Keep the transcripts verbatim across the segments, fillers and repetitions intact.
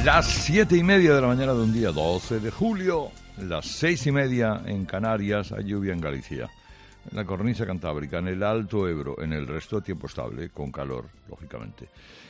Las siete y media de la mañana de un día doce de julio, las seis y media en Canarias, hay lluvia en Galicia, en la cornisa cantábrica, en el Alto Ebro, en el resto tiempo estable, con calor, lógicamente.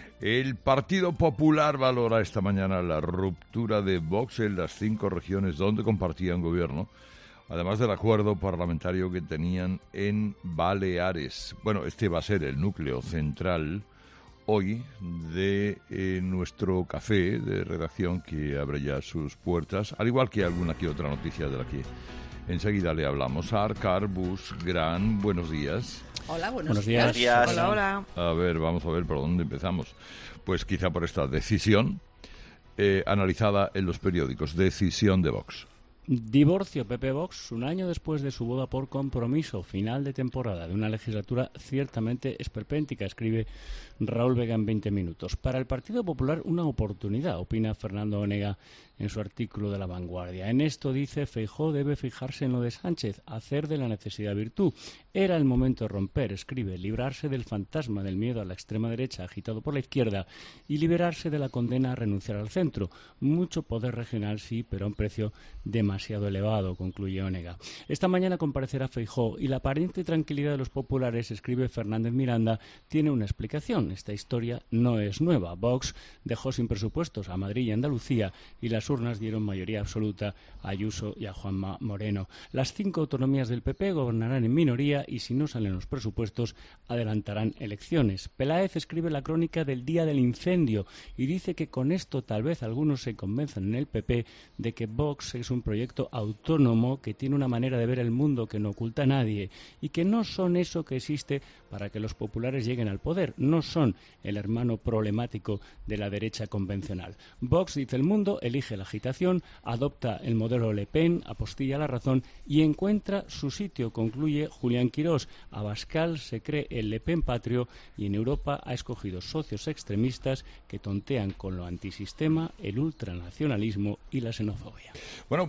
El Partido Popular valora esta mañana la ruptura de Vox en las cinco regiones donde compartían gobierno, además del acuerdo parlamentario que tenían en Baleares. Bueno, este va a ser el núcleo central hoy de eh, nuestro café de redacción, que abre ya sus puertas, al igual que alguna que otra noticia de la que enseguida le hablamos. Arcar Bus Gran, buenos días. Hola, buenos, buenos días. días. Hola, hola. A ver, vamos a ver por dónde empezamos. Pues quizá por esta decisión eh, analizada en los periódicos, decisión de Vox. Divorcio P P Vox un año después de su boda por compromiso, final de temporada de una legislatura ciertamente esperpéntica, escribe Raúl Vega en veinte minutos. Para el Partido Popular una oportunidad, opina Fernando Onega en su artículo de La Vanguardia. En esto dice: Feijóo debe fijarse en lo de Sánchez, hacer de la necesidad virtud. Era el momento de romper, escribe, librarse del fantasma del miedo a la extrema derecha agitado por la izquierda y liberarse de la condena a renunciar al centro. Mucho poder regional sí, pero a un precio demasiado elevado, concluye Onega. Esta mañana comparecerá Feijóo y la aparente tranquilidad de los populares, escribe Fernández Miranda, tiene una explicación. Esta historia no es nueva. Vox dejó sin presupuestos a Madrid y Andalucía y las urnas dieron mayoría absoluta a Ayuso y a Juanma Moreno. Las cinco autonomías del P P gobernarán en minoría y si no salen los presupuestos adelantarán elecciones. Peláez escribe la crónica del día del incendio y dice que con esto tal vez algunos se convenzan en el P P de que Vox es un proyecto autónomo que tiene una manera de ver el mundo que no oculta a nadie y que no son eso que existe para que los populares lleguen al poder, no son el hermano problemático de la derecha convencional. Vox, dice El Mundo, elige la agitación, adopta el modelo Le Pen, apostilla la razón y encuentra su sitio, concluye Julián Quirós. Abascal se cree el Le Pen patrio y en Europa ha escogido socios extremistas que tontean con lo antisistema, el ultranacionalismo y la xenofobia. Bueno,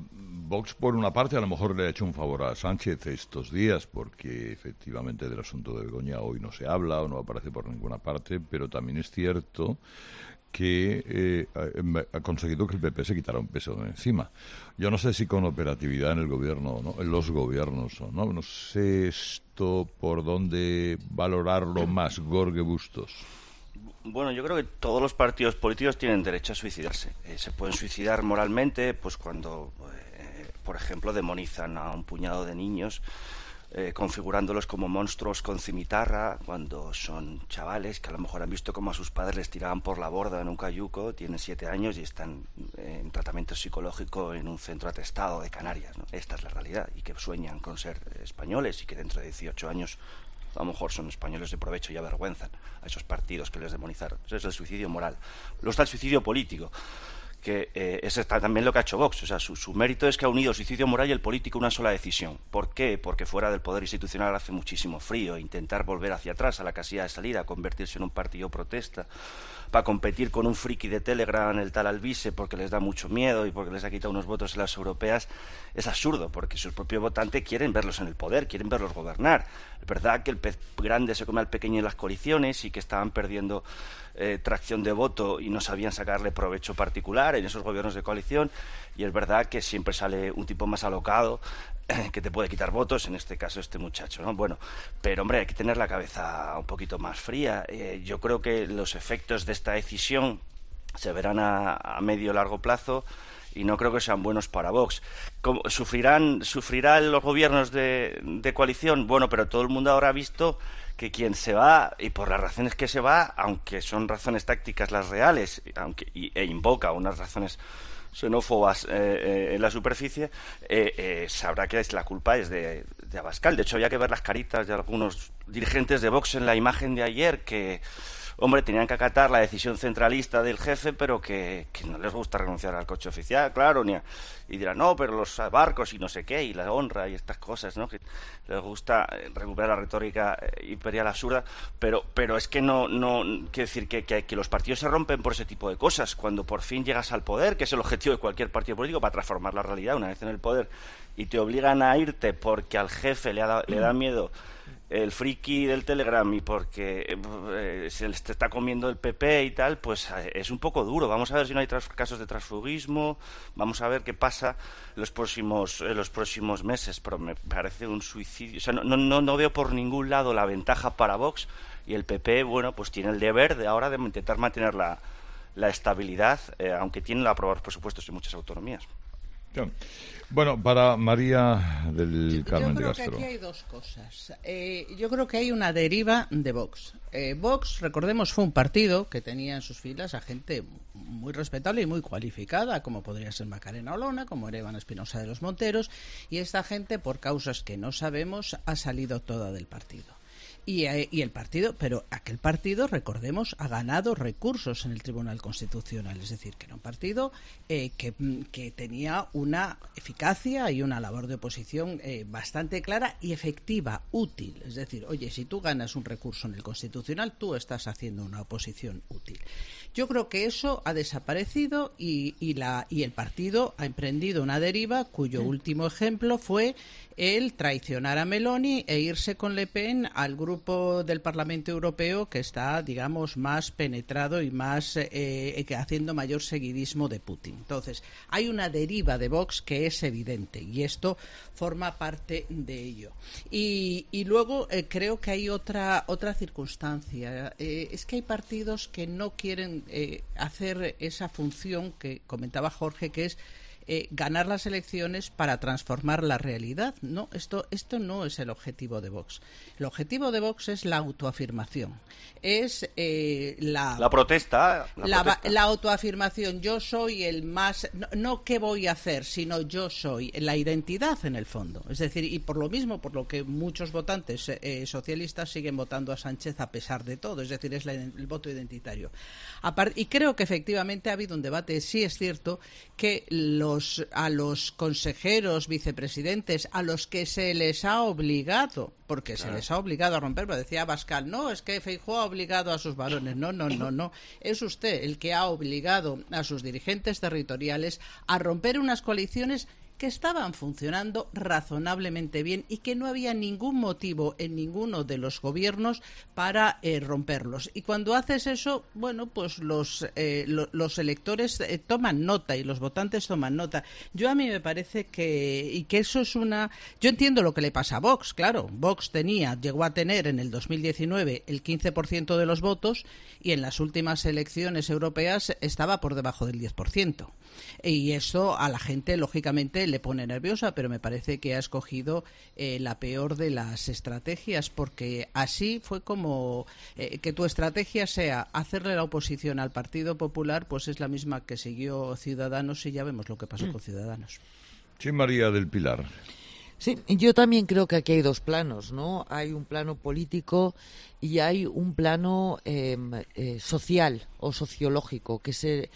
Vox por una parte a lo mejor le ha hecho un favor a Sánchez estos días, porque efectivamente del asunto de Begoña hoy no se habla o no aparece por ninguna parte, pero también es cierto que eh, ha conseguido que el P P se quitara un peso de encima. Yo no sé si con operatividad en el gobierno o no, en los gobiernos o no, no sé esto por dónde valorarlo más, Jorge Bustos. Bueno, yo creo que todos los partidos políticos tienen derecho a suicidarse. Eh, se pueden suicidar moralmente, pues cuando, eh, por ejemplo, demonizan a un puñado de niños, Eh, configurándolos como monstruos con cimitarra, cuando son chavales que a lo mejor han visto cómo a sus padres les tiraban por la borda en un cayuco, tienen siete años y están eh, en tratamiento psicológico en un centro atestado de Canarias, ¿no? Esta es la realidad, y que sueñan con ser eh, españoles y que dentro de dieciocho años a lo mejor son españoles de provecho y avergüenzan a esos partidos que les demonizaron. Eso es el suicidio moral. Luego está el suicidio político, que eh, ese está también lo que ha hecho Vox. O sea, su, su mérito es que ha unido el suicidio moral y el político en una sola decisión. ¿Por qué? Porque fuera del poder institucional hace muchísimo frío. Intentar volver hacia atrás a la casilla de salida, convertirse en un partido protesta, para competir con un friki de Telegram, el tal Alvise, porque les da mucho miedo y porque les ha quitado unos votos en las europeas, es absurdo, porque sus propios votantes quieren verlos en el poder, quieren verlos gobernar. Es verdad que el pez grande se come al pequeño en las coaliciones y que estaban perdiendo eh, tracción de voto y no sabían sacarle provecho particular en esos gobiernos de coalición, y es verdad que siempre sale un tipo más alocado eh, que te puede quitar votos, en este caso este muchacho, ¿no? Bueno, pero hombre, hay que tener la cabeza un poquito más fría. Eh, yo creo que los efectos de esta decisión se verán a, a medio largo plazo y no creo que sean buenos para Vox. ¿Cómo, sufrirán, ¿Sufrirán los gobiernos de, de coalición? Bueno, pero todo el mundo ahora ha visto que quien se va, y por las razones que se va, aunque son razones tácticas las reales, aunque y, e invoca unas razones xenófobas eh, eh, en la superficie, eh, eh, sabrá que es, la culpa es de, de Abascal. De hecho, había que ver las caritas de algunos dirigentes de Vox en la imagen de ayer, que, hombre, tenían que acatar la decisión centralista del jefe, pero que, que no les gusta renunciar al coche oficial, claro, ni a, y dirán, no, pero los barcos y no sé qué, y la honra y estas cosas, ¿no? Que les gusta recuperar la retórica imperial absurda, pero pero es que no, no quiero decir que, que, que los partidos se rompen por ese tipo de cosas. Cuando por fin llegas al poder, que es el objetivo de cualquier partido político, para transformar la realidad una vez en el poder, y te obligan a irte porque al jefe le, ha da, le da miedo el friki del Telegram y porque eh, se les está comiendo el P P y tal, pues eh, es un poco duro. Vamos a ver si no hay tras- casos de transfugismo, vamos a ver qué pasa en los próximos, en los próximos meses, pero me parece un suicidio. O sea, no, no, no veo por ningún lado la ventaja para Vox, y el P P, bueno, pues tiene el deber de ahora de intentar mantener la, la estabilidad, eh, aunque tienen que aprobar presupuestos en muchas autonomías. Bueno, para María del Carmen de Castro. Yo creo Castro. que aquí hay dos cosas. Eh, yo creo que hay una deriva de Vox. Eh, Vox, recordemos, fue un partido que tenía en sus filas a gente muy respetable y muy cualificada, como podría ser Macarena Olona, como era Iván Espinosa de los Monteros, y esta gente, por causas que no sabemos, ha salido toda del partido. Y, eh, y el partido, pero aquel partido, recordemos, ha ganado recursos en el Tribunal Constitucional, es decir, que era un partido eh, que, que tenía una eficacia y una labor de oposición eh, bastante clara y efectiva, útil. Es decir, oye, si tú ganas un recurso en el Constitucional, tú estás haciendo una oposición útil. Yo creo que eso ha desaparecido y, y, la, y el partido ha emprendido una deriva cuyo último ejemplo fue el traicionar a Meloni e irse con Le Pen al grupo del Parlamento Europeo que está, digamos, más penetrado y más eh, haciendo mayor seguidismo de Putin. Entonces, hay una deriva de Vox que es evidente y esto forma parte de ello. Y, y luego eh, creo que hay otra otra circunstancia. Eh, es que hay partidos que no quieren eh, hacer esa función que comentaba Jorge, que es Eh, ganar las elecciones para transformar la realidad. No, esto, esto no es el objetivo de Vox. El objetivo de Vox es la autoafirmación. Es eh, la... La protesta. La, la, protesta. la autoafirmación. Yo soy el más... No, no qué voy a hacer, sino yo soy. La identidad, en el fondo. Es decir, y por lo mismo, por lo que muchos votantes eh, socialistas siguen votando a Sánchez a pesar de todo. Es decir, es la, el voto identitario. Apart- y creo que efectivamente ha habido un debate. Sí es cierto que los a los consejeros, vicepresidentes, a los que se les ha obligado, porque claro. se les ha obligado a romper, pero decía Abascal, no, es que Feijóo ha obligado a sus varones. No, no, no, no. Es usted el que ha obligado a sus dirigentes territoriales a romper unas coaliciones que estaban funcionando razonablemente bien y que no había ningún motivo en ninguno de los gobiernos para eh, romperlos. Y cuando haces eso, bueno, pues los, eh, lo, los electores eh, toman nota y los votantes toman nota. Yo a mí me parece que, y que eso es una... Yo entiendo lo que le pasa a Vox, claro. Vox tenía, llegó a tener en el dos mil diecinueve el quince por ciento de los votos y en las últimas elecciones europeas estaba por debajo del diez por ciento. Y eso a la gente, lógicamente, le pone nerviosa, pero me parece que ha escogido eh, la peor de las estrategias, porque así fue como eh, que tu estrategia sea hacerle la oposición al Partido Popular, pues es la misma que siguió Ciudadanos y ya vemos lo que pasó con Ciudadanos. Sí, María del Pilar. Sí, yo también creo que aquí hay dos planos, ¿no? Hay un plano político y hay un plano eh, eh, social o sociológico, que es eh,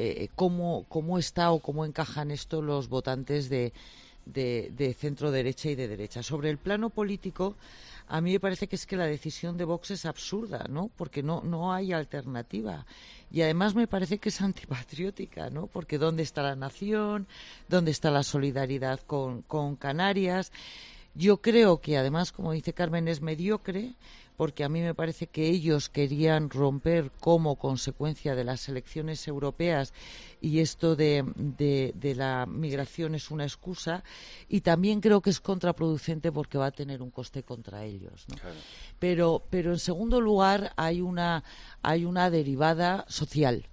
cómo, cómo está o cómo encajan esto los votantes de, de, de centro derecha y de derecha. Sobre el plano político, a mí me parece que es que la decisión de Vox es absurda, ¿no? Porque no, no hay alternativa. Y además me parece que es antipatriótica, ¿no? Porque ¿dónde está la nación? ¿Dónde está la solidaridad con, con Canarias? Yo creo que además, como dice Carmen, es mediocre, porque a mí me parece que ellos querían romper como consecuencia de las elecciones europeas y esto de, de, de la migración es una excusa, y también creo que es contraproducente porque va a tener un coste contra ellos, ¿no? Claro. Pero, pero en segundo lugar hay una, hay una derivada social.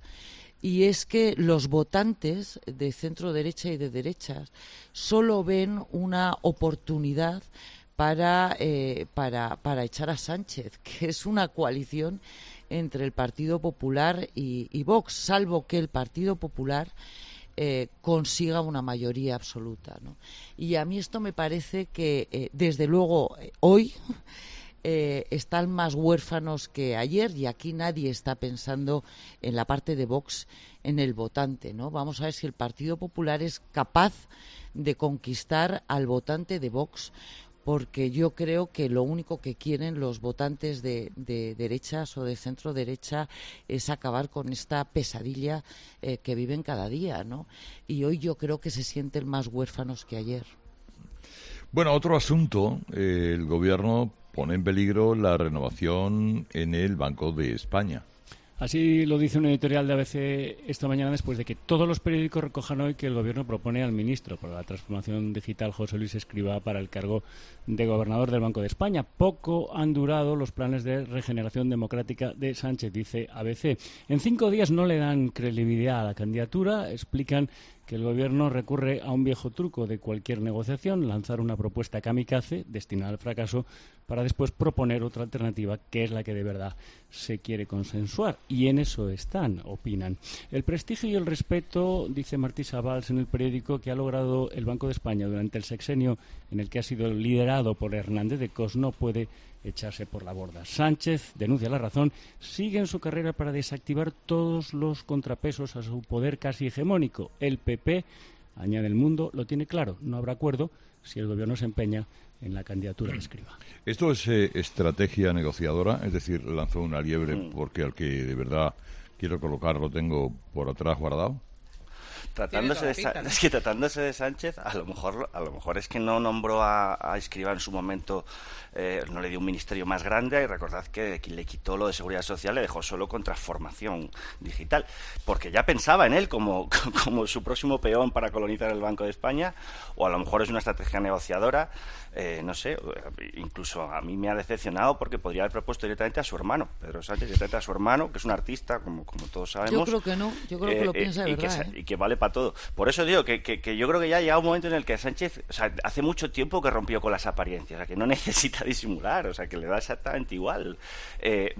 Y es que los votantes de centro derecha y de derechas solo ven una oportunidad para, eh, para, para echar a Sánchez, que es una coalición entre el Partido Popular y, y Vox, salvo que el Partido Popular eh, consiga una mayoría absoluta, ¿no? Y a mí esto me parece que, eh, desde luego, eh, hoy... Eh, están más huérfanos que ayer, y aquí nadie está pensando en la parte de Vox, en el votante, ¿no? Vamos a ver si el Partido Popular es capaz de conquistar al votante de Vox, porque yo creo que lo único que quieren los votantes de, de derechas o de centro derecha es acabar con esta pesadilla eh, que viven cada día, ¿no? Y hoy yo creo que se sienten más huérfanos que ayer. Bueno, otro asunto, eh, el gobierno pone en peligro la renovación en el Banco de España. Así lo dice un editorial de A B C esta mañana, después de que todos los periódicos recojan hoy que el Gobierno propone al ministro para la transformación digital, José Luis Escrivá, para el cargo de gobernador del Banco de España. Poco han durado los planes de regeneración democrática de Sánchez, dice A B C. En cinco días no le dan credibilidad a la candidatura. Explican que el Gobierno recurre a un viejo truco de cualquier negociación, lanzar una propuesta kamikaze destinada al fracaso para después proponer otra alternativa, que es la que de verdad se quiere consensuar. Y en eso están, opinan. El prestigio y el respeto, dice Martí Savals en el periódico, que ha logrado el Banco de España durante el sexenio en el que ha sido liderado por Hernández de Cos, no puede echarse por la borda. Sánchez, denuncia La Razón, sigue en su carrera para desactivar todos los contrapesos a su poder casi hegemónico. El P P, añade El Mundo, lo tiene claro, no habrá acuerdo si el Gobierno se empeña en la candidatura de Escrivá. ¿Esto es eh, estrategia negociadora? Es decir, lanzó una liebre porque al que de verdad quiero colocar lo tengo por atrás guardado. Tratándose de, pinta, ¿no? es que tratándose de Sánchez, a lo mejor a lo mejor es que no nombró a, a Escrivá en su momento, eh, no le dio un ministerio más grande, y recordad que quien le quitó lo de Seguridad Social le dejó solo con transformación digital, porque ya pensaba en él como, como su próximo peón para colonizar el Banco de España, o a lo mejor es una estrategia negociadora, eh, no sé, incluso a mí me ha decepcionado porque podría haber propuesto directamente a su hermano, Pedro Sánchez, directamente a su hermano, que es un artista, como, como todos sabemos. Yo creo que no, yo creo que lo eh, piensa de y verdad. Que, ¿eh? y que vale para todo. Por eso digo que, que, que yo creo que ya ha llegado un momento en el que Sánchez, o sea, hace mucho tiempo que rompió con las apariencias, o sea, que no necesita disimular, o sea, que le da exactamente igual. Eh,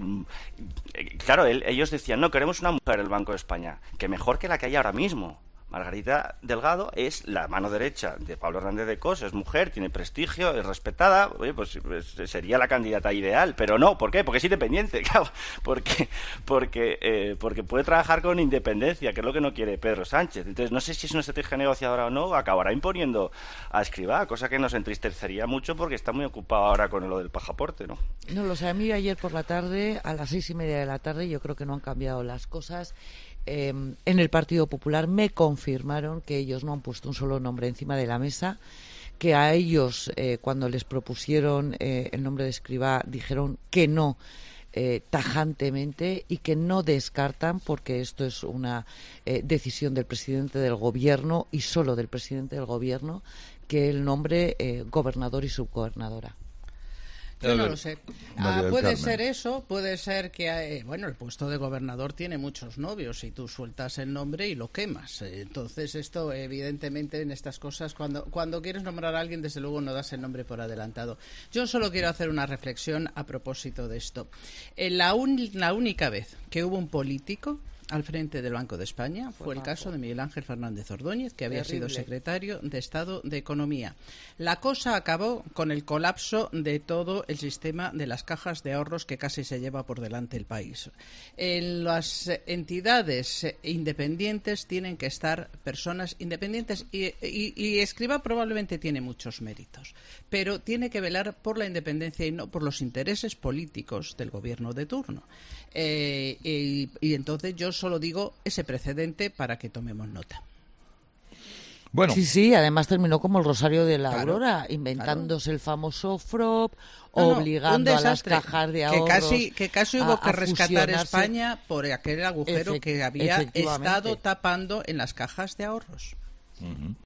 claro, él, ellos decían, no, queremos una mujer en el Banco de España, que mejor que la que hay ahora mismo. Margarita Delgado es la mano derecha de Pablo Hernández de Cos, es mujer, tiene prestigio, es respetada, oye, pues, pues sería la candidata ideal, pero no, ¿por qué? Porque es independiente, claro, porque porque eh, porque puede trabajar con independencia, que es lo que no quiere Pedro Sánchez. Entonces, no sé si es una estrategia negociadora o no, acabará imponiendo a Escrivá, cosa que nos entristecería mucho porque está muy ocupado ahora con lo del pasaporte, ¿no? No lo sé, a mí ayer por la tarde, a las seis y media de la tarde, yo creo que no han cambiado las cosas. Eh, en el Partido Popular me confirmaron que ellos no han puesto un solo nombre encima de la mesa, que a ellos eh, cuando les propusieron eh, el nombre de Escrivá dijeron que no eh, tajantemente y que no descartan, porque esto es una eh, decisión del presidente del Gobierno y solo del presidente del Gobierno, que el nombre eh, gobernador y subgobernadora. Yo no lo sé. Ah, puede Carmen. ser eso, puede ser que, eh, bueno, el puesto de gobernador tiene muchos novios y tú sueltas el nombre y lo quemas. Eh, Entonces esto, evidentemente, en estas cosas, cuando, cuando quieres nombrar a alguien, desde luego no das el nombre por adelantado. Yo solo quiero hacer una reflexión a propósito de esto. Eh, la, un, la única vez que hubo un político al frente del Banco de España fue el caso de Miguel Ángel Fernández Ordóñez, que había Terrible. sido secretario de Estado de Economía. La cosa acabó con el colapso de todo el sistema de las cajas de ahorros, que casi se lleva por delante el país. En las entidades independientes tienen que estar personas independientes y, y, y Escrivá probablemente tiene muchos méritos, pero tiene que velar por la independencia y no por los intereses políticos del gobierno de turno. Eh, y, y entonces yo solo digo ese precedente para que tomemos nota. Bueno, Sí, sí, además terminó como el Rosario de la Claro, Aurora, inventándose el famoso F R O P, No, no, un obligando a las desastre, cajas de que ahorros casi que casi hubo a- que a rescatar fusionarse. España por aquel agujero Efect- que había efectivamente. estado tapando en las cajas de ahorros.